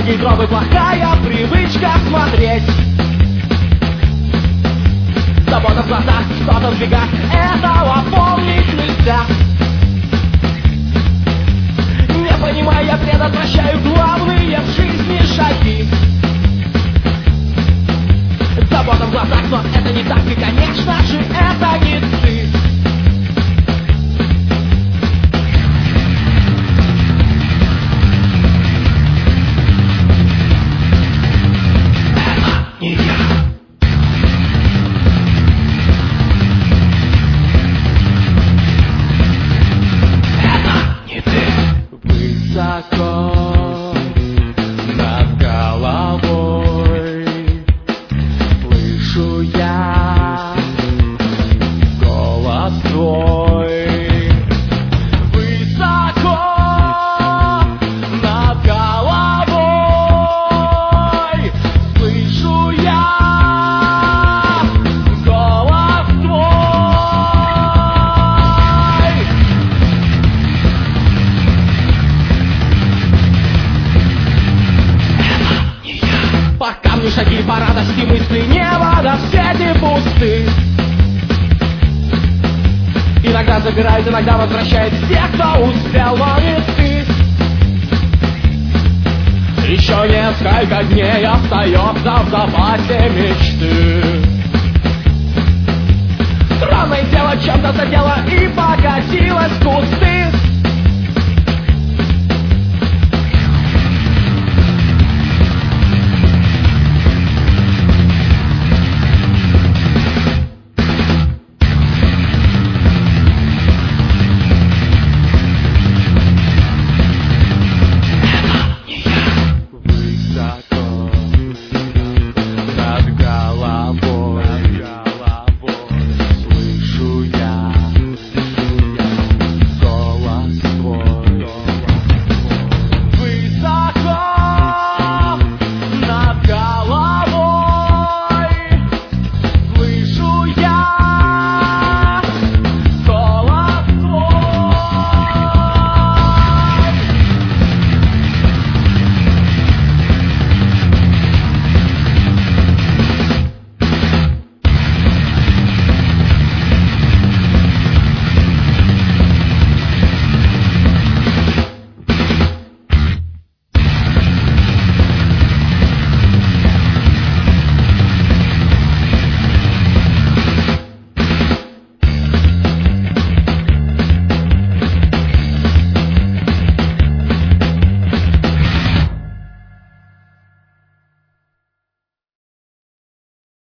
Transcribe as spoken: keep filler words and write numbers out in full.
Плохие тропы, плохая привычка смотреть. Забота в глазах, что-то в бегах, этого помнить нельзя. Не понимая, предотвращаю главные в жизни шаги. Забота в глазах, но это не так, и, конечно же, это не ты. Высоко над головой слышу я голос твой. Высоко над головой слышу я голос твой. По камню шаги, по радости мысли, небо, все эти пусты. Иногда забирает, иногда возвращает всех, кто успел, но не ты. Еще несколько дней остается в запасе мечты. Странное дело, чем-то задело и покатилось в кусты.